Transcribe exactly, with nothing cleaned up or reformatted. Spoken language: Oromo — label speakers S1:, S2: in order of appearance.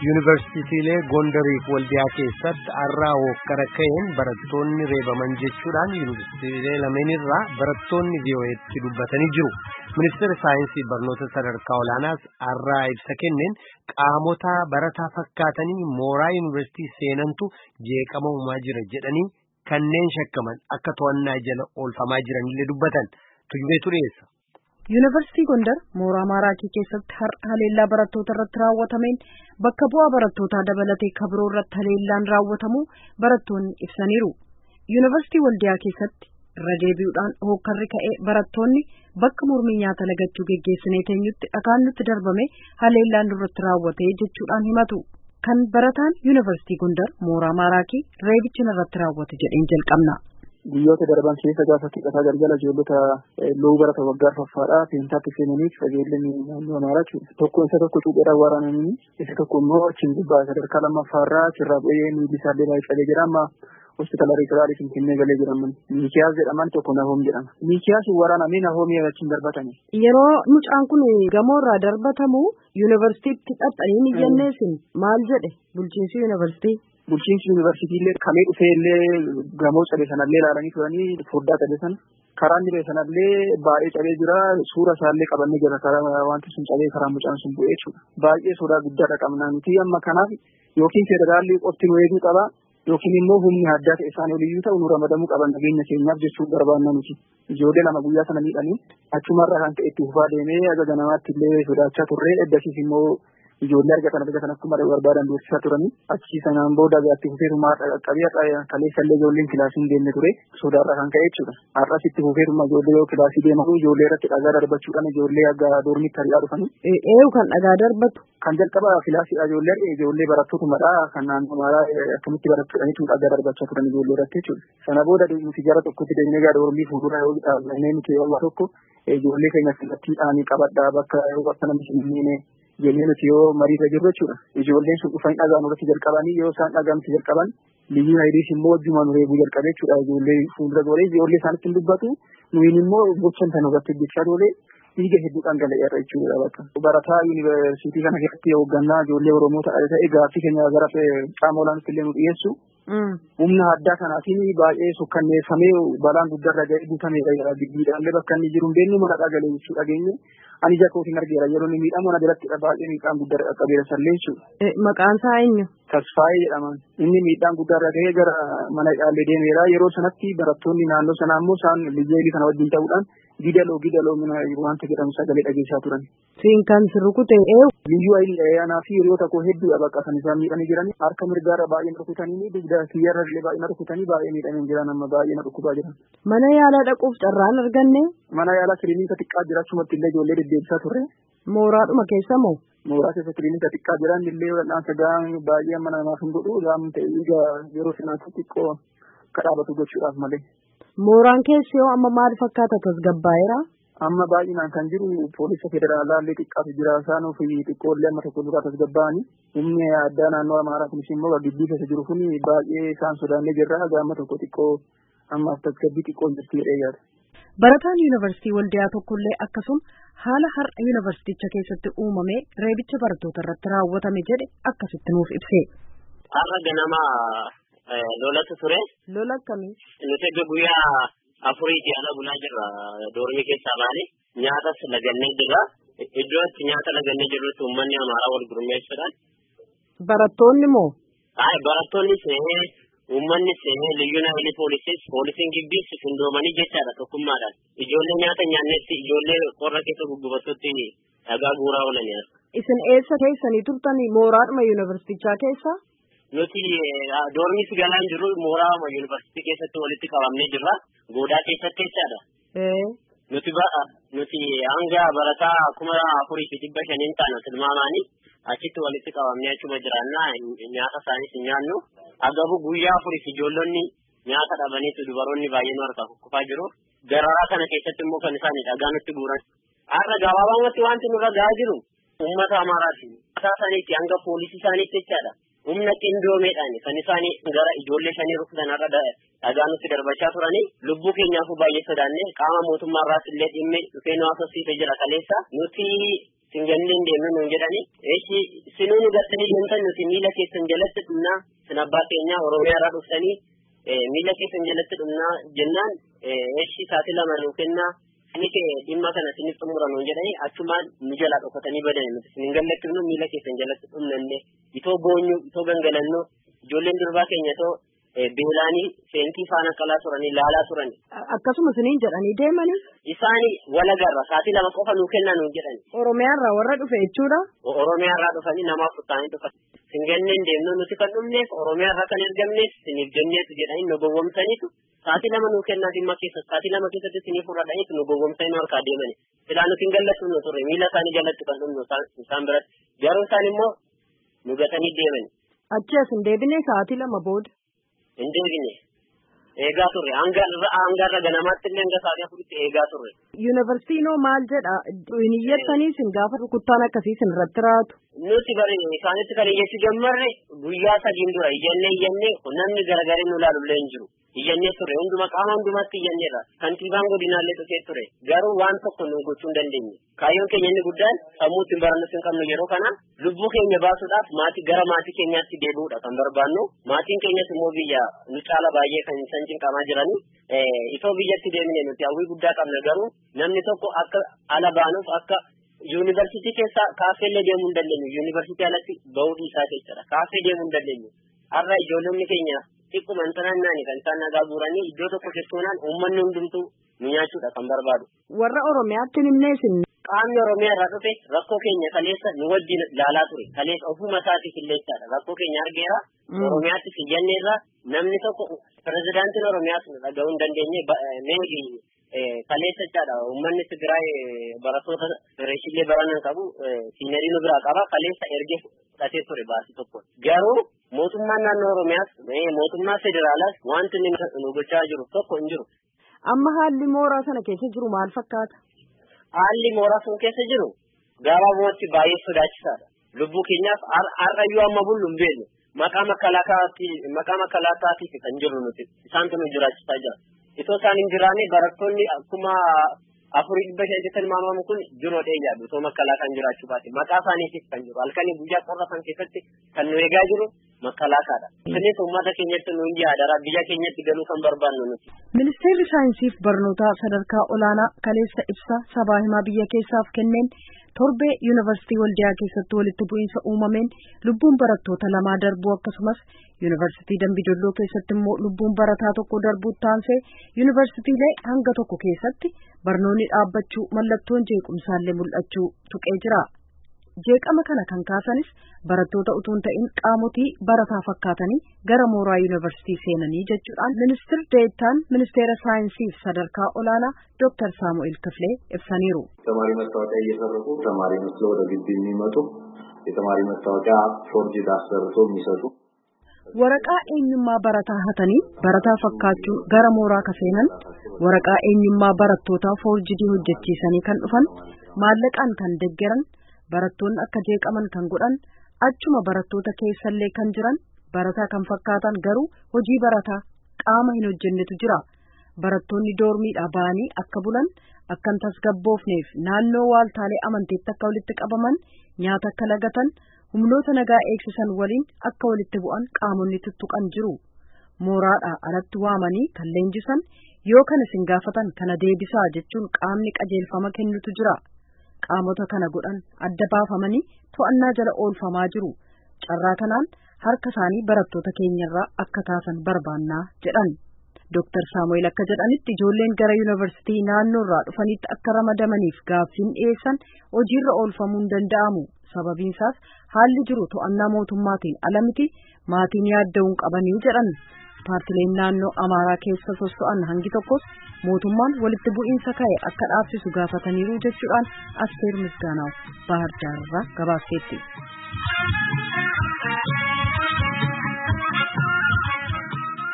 S1: Yuunivarsiitiilee Gondarii fi Waldiyaa keessatti har'aa hokkara ka'een barattoonni reebaman jechuudhaan yuunivarsiitiilee lameenirraa barattoonni V O E'tti dubbatanii jiru. Ministeerri saayinsii barnoota sadarkaa olaanaas har'aa ibsa kenneen qaamota barataa fakkaatanii mooraa yuunivarsiitii seenantu jeeqama uumaa jira jedhanii kanneen shakkaman akka to'annaa jala oolfamaa jiranillee dubbatan. Tujubeetu dhiyeessa.
S2: Yuunivarsiitii Gondar mooraa Maaraakii keessatti har'a haleellaa barattoota irratti raawwatameen bakka bu'aa barattootaa dabalatee kabiroo irratti haleellaan raawwatamu barattoonni ibsaniiru. Yuunivarsiitii Waldiyaa keessatti irra deebi'uudhaan hokkarri ka'ee barattoonni bakka mormii nyaata lagachuu geggeessinee teenyutti dhagaan nutti darbame haleellaan irratti raawwatee jechuudhaan himatu. Kan barataan Yuunivarsiitii Gondar mooraa Maaraakii reebichi irratti raawwate jedheen jalqabna.
S3: Guyyoota darban keessa gaafa xiqqataa galgala ijoollota loowuu barata waggaa arfaffaadhaa seentaatti seenaniif ijoolleen naannoo Amaaraa tokko isa tokko cuupheedhaan waraananii isa tokko immoo achiin gubbaa sadarkaa lammaffaarraa sirraa bu'ee miilli isaallee baay'ee cabee jira amma hospitaala Riiferaaliif Finfinnee galee jiraman. Miikiyaas jedhaman tokko Nahoom jedhama. Miikiyaas waraanamee Nahoomii achiin darbatame.
S2: Yeroo mucaan kun gamoorraa darbatamu yuunivarsiitiitti xaxxanii ni jenneesin maal jedhe bulchiinsi yuunivarsiitii?
S3: Bulchiinsi yuunivarsiitiillee kamee dhufee illee gamoo cabee sanallee ilaalanii turanii foddaa cabee sana karaa inni ba'e sanallee baay'ee cabee jira suura isaallee qabannee jira karaa wanti sun cabee karaa mucaan sun bu'ee jechuudha. Baay'ee sodaa guddaadha qabnaa nuti amma kanaaf yookiin federaalli qofti nu eeguu qaba yookiin immoo humni addaa ta'e isaan oliyyuu ta'u nu ramadamuu qaban nageenya keenyaaf jechuun barbaanna nuti. Ijoollee lama guyyaa sana miidhanii achumarraa kan ta'e itti fufaa deemee aga ganamaatti illee sodaachaa turre eddasiis immoo ijoollee argatan argatan akkuma barbaadan doorsisaa turanii achi sanaan booda gaatti fufeetumaa qabiyaa kaleessallee ijoolleen kilaasiin deemne ture sodaarraa kan ka'e jechuudha. Har'as itti fufeetuma ijoollee yoo kilaasii deemamu ijoollee irratti dhagaa darbachuudhaan ijoollee aga doormitti hari'aa dhufanii.
S2: Eeyu kan dhagaa darbatu.
S3: Kan jalqaba kilaasiidha ijoollee ijoollee barattootumadha kan naannoo Amaaraa akkamitti barattuudhaniitu dhagaa darbachaa turan ijoollee irratti jechuudha. Sana booda nuti gara tokkotti deemnee gara doormii fuuldura yoo dhaabnee nuti yoo tokko ijoollee keenya kallattiidhaan qabadhaa bakka yoo akka namni hin jennee nuti yoo mariirra jirru jechuudha. Ijoolleen sun dhufanii dhagaa nurratti jalqabanii yoo isaan dhagaa nuti jalqaban liyyuu hayidiis immoo wajjumaan reebuu jalqabe jechuudha. Ijoollee fuuldura golee ijoollee isaanitti hin dubbatu nuyin immoo gochan sana irratti hojjechaa oolee dhiiga hedduudhaan gala'eerra jechuudha bakka. Barataa yuunivarsiitii kana keessatti hoggannaa ijoollee Oromoo ta'e gaaffii keenya gara qaama olaanaatti illee nu dhiyeessu. Humna addaa kanaatiin baay'ee sukkanneeffamee balaan guddaarra ga'ee guutameedha. Biddiidhaallee bakka inni jiru hin beeknu mana dhagalee jechuu dhageenye. Ani ija kootiin argeera yeroo inni miidhamu ana biratti baay'ee miidhaan guddaa qabeera sallee jechuudha.
S2: Maqaan isaa eenyu?
S3: Tasfaayee jedhama. Inni miidhaan guddaarra ga'ee gara mana dhaalee deemeera. Yeroo sanatti barattoonni naannoo sanaa immoo isaan liyyeelii kana wajjin ta'uudhaan gidaloo gidaloo wanta jedhamu sagalee dhageessaa turan.
S2: Siin kan sirrukute eewu?
S3: Liyyuu ayilii anaa fi hiriyoota koo hedduudha bakka kan isaan miidhanii jiran. Harka mirgaarra baay'ee na rukutanii dugda kiyyarra illee baay'ee na rukutanii baay'ee miidhamee jiran amma baay'ee na dhukkubaa jiran.
S2: Mana yaalaa dhaquuf carraan arganne?
S3: Mana yaalaa kiliinika xiqqaa jiraachumatti illee ijoollee deddeebisaa turre.
S2: Mooraadhuma keessa moo?
S3: Mooraa keessa kiliinika xiqqaa jiran illee wal'aansa gahaan baay'ee amma namaaf hin godhu gahaan ta'e yeroo sanaatti xiqqoo kadhaabatu gochuudhaaf malee.
S2: Mooraan keessi yoo amma maal fakkaata tasgabbaa'eera?
S3: Amma baay'inaan kan jiru poolisa federaalaa illee xiqqaatu jira isaan ofii xiqqoollee amma tokko duraa tasgabbaa'anii humni addaa naannoo Amaaraa kunis immoo gidbii keessa jiru kun baay'ee isaan sodaannee jirra amma tokko xiqqoo ammaaf tasgabbii xiqqoo jirti jedhee yaada.
S2: Barataan yuunivarsiitii Waldiyaa tokkollee akkasuma haala har'a yuunivarsiiticha keessatti uumame reebicha barattoota irratti raawwatame jedhe akkasitti nuuf ibse.
S4: Har'a ganama lolatu ture.
S2: Lola akkamii?
S4: Nuti guyyaa afuriiti ala bulaa jirra doormii keessaa baane nyaatas lagannee jirra. Iddoo itti nyaata lagannee jirrutti uummanni Amaaraa wal gurmeessuudhaan.
S2: Barattoonni moo?
S4: Ay barattoonni seenee uummanni seenee liyyuu haayilii poolisiis poolisiin gibbiis hundoomanii jechaadha tokkummaadhaan. Ijoollee nyaata nyaannetti ijoollee qorra keessa guggubattutti dhagaa guuraa oolanii.
S2: Isin eessa keessanii turtanii mooraadhuma yuunivarsiitichaa keessa?
S4: Nuti doormis galaan jiru mooraa yuunivarsiitii keessatti walitti qabamnee jirra. Goodaa keessatti jechaadha. Nuti ba'a nuti hanga barataa kuma afurii fi dhibba shaniin taana tilmaamaanii achitti walitti qabamnee achuma jiraannaa nyaata isaaniis hin nyaannu. Agabu guyyaa afurii fi ijoollonni nyaata dhabaniitu dubaroonni baay'een harkaa kukkufaa jiru. Gararaa kana keessatti immoo kan isaan dhagaa nutti guuran. Har'a gabaabumatti wanti nurra gahaa jiru uummata Amaaraati. Mataa isaaniitti hanga poolisii isaaniitti jechaadha. Humna qindoomeedhaan kan isaanii gara ijoollee shanii rukutan irra dhagaa nutti darbachaa turanii lubbuu keenyaaf baay'ee sodaanne qaama mootummaarraas illee dhimmi dhufee nu haasofsiisee jira kaleessa nuti singanneen deemnu nuun jedhani eeshi sinuu nu gartanii deemtan nuti miila keessan jalatti dhumnaa sin abbaa keenya Oromiyaa irraa dhuftanii miila keessan jalatti dhumnaa jennaan eeshi saatii lama nuu kennaa inni kee dhimma kana sinif xumura nuun jedhani achumaan nu jalaa dhokatanii badani nuti sin gallakkifnu miila keessan jalatti dhumnanne itoo boonyu itoo gangalannu ijoolleen durbaa keenya too beelaanii seentii faana qalaa turanii laalaa turani.
S2: Akkasuma isiniin jedhanii deemanii?
S4: Isaani walagarra saatii lama qofa nuu kennaa nuun jedhani.
S2: Oromiyaarraa warra dhufe jechuudha?
S4: Oromiyaarraa dhufanii namaaf furtaanii dhufan. Singanneen deemnu nuti kan dhumneef Oromiyaarraa kan ergamneef siniif jenneetu jedhanii nu gowwomsaniitu saatii lama nuu kennaa dhimma keessa saatii lama keessatti siniif fudhadhaniitu nu gowwomsanii nu harkaa deemani. Silaa nuti hin gallattu nu turre miila isaanii jalatti kan dhumnu isaan biratti. Garuu isaan immoo nu gatanii deemani.
S2: Achi as hin deebine saatii lama booda?
S4: Hin deebine. Eegaa turre hanga irra ganamaatti illee hanga saatii afuritti eegaa turre.
S2: Yuunivarsiitiin maal jedha? Hin iyyattanii sin gaafa rukuttaan akkasii sin irratti raatu?
S4: Nuti bari isaanitti kan iyyachuu jammarre guyyaa sadiin dura iyyannee iyyannee namni garagaree nu ilaalullee hin jiru. Iyyannee turre hunduma qaama hundumatti iyyanneerra. Kantiibaan godinaallee dhufee ture. Garuu waan tokko nu gochuu hin dandeenye. Kaayyoon keenya inni guddaan sammuu ittiin barannus hin qabnu yeroo kana lubbuu keenya baasuudhaaf maatii gara maatii keenyaatti deebi'uudha kan barbaannu. Maatiin keenyas immoo biyya nu caala baay'ee kan isaan cinqamaa jirani. Itoo biyyatti deemine nuti hawwii guddaa qabna garuu namni tokko akka ala baanuuf akka yuunivarsiitii keessa kaafeellee deemuu hin dandeenyu. Yuunivarsiitii alatti bahuu isaa jechuudha. Kaafee deemuu hin dandeenyu. Har'a ijoollonni keenya xiqquma intanaannaani kan isaan nagaa guuranii iddoo tokko keessuunaan uummanni hundumtuu nu nyaachuudha kan barbaadu.
S2: Warra Oromiyaatti nimneesin.
S4: Qaamni Oromiyaa irraa dhufe rakkoo keenya kaleessa nu wajjin laalaa ture. Kaleessa ofuma isaatiif illeessaadha. Rakkoo keenya argeera. Oromiyaatti fiyyanneerra namni tokko pirezidaantiin Oromiyaas nu dhaga'uu hin dandeenye meeqii kaleessa jechaadha. Uummanni Tigraay barattoota reeshillee baranan qabu siinerii nu biraa qaba. Kaleessa ergee fudhatee ture baasii tokko. Garuu mootummaan naannoo Oromiyaas mootummaa federaalaas wanti inni nu gochaa jiru tokko hin jiru.
S2: Amma haalli mooraa sana keessa jiru maal fakkaata?
S4: Haalli mooraa sun keessa jiru gabaabumatti baay'ee sodaachisaadha. Lubbuu keenyaaf har'ayyuu amma bullu hin beeknu. Maqaa makkalaakaatti maqaa makkalaakaatiif kan jiru nuti isaantu nu jiraachisaa jira. Itoo isaan hin jiraanne barattoonni akkuma afurii dhibba shan jettan maamamu kun jiroo dhee yaadu itoo makkalaakaan jiraachuu baate maqaa isaaniitiif kan jiru halkanii guyyaa qorra san keessatti kan nu eegaa jiru makkalaakaadha. Isinis uummata keenyatti nu hin yaadara biyya keenyatti galuu kan barbaannu nuti.
S2: Ministeerri saayinsiif barnootaa sadarkaa olaanaa kaleessa ibsa sabaa himaa biyya keessaaf kenneen torbee yuunivarsiitii Waldiyaa keessatti walitti bu'iinsa uumameen lubbuun barattoota lamaa darbuu akkasumas yuunivarsiitii Dambidolloo keessatti immoo lubbuun barataa tokko darbuu taansee yuunivarsiitiilee hanga tokko keessatti barnoonni dhaabbachuu mallattoon jeequmsaallee mul'achuu tuqee jira. Jeeqama kana kan kaasanis barattoota utuu hin ta'in qaamotii barataa fakkaatanii gara mooraa yuunivarsiitii seenanii jechuudhaan ministeer deettaan ministeera saayinsiif sadarkaa olaanaa ዶክተር ሳሙኤል ክፍሌ ibsaniiru.
S5: ተማሪ መታወቂያ እየሰረቁ ተማሪ መስለው ወደ ግቢ የሚመጡ የተማሪ መታወቂያ ፎርጅድ አሰርቶ የሚሰጡ
S2: waraqaa eenyummaa barataa hatanii barataa fakkaachuu gara mooraa kaseenan waraqaa eenyummaa barattootaa foorjidii hojjechiisanii kan dhufan maallaqaan kan deggeran barattoonni akka jeeqaman kan godhan achuma barattoota keessallee kan jiran barataa kan fakkaatan garuu hojii barataa qaama hin hojjennetu jira. Barattoonni doormiidhaa ba'anii akka bulan akkan tasgabboofneef naannoo waaltaalee amanteetti akka walitti qabaman nyaata akka lagatan humnoota nagaa eegsisan waliin akka walitti bu'an qaamonni tuttuqan jiru. Mooraadhaa alatti waamanii kan leenjisan yoo kana isin gaafatan kana deebisaa jechuun qaamni qajeelfama kennutu jira. Qaamota kana godhan adda baafamanii to'annaa jala oolfamaa jiru. Carraa kanaan harka isaanii barattoota keenyarraa akka taasan barbaannaa jedhan. Dooktar Saamu'eel akka jedhanitti ijoolleen gara yuunivarsiitii naannoorraa dhufanitti akka ramadamaniif gaaffiin dhiyeessan hojiirra oolfamuu hin danda'amu. Sababiin isaas haalli jiru to'annaa mootummaatiin ala miti maatiin yaadda'uun qabanii jedhan. Paartileen naannoo Amaaraa keessa soso'an hangi tokkos mootummaan walitti bu'iinsa ka'e akka dhaabsisu gaafataniiru jechuudhaan Asteer Misgaanaaf Bahar Daarirraa gabaasteetti.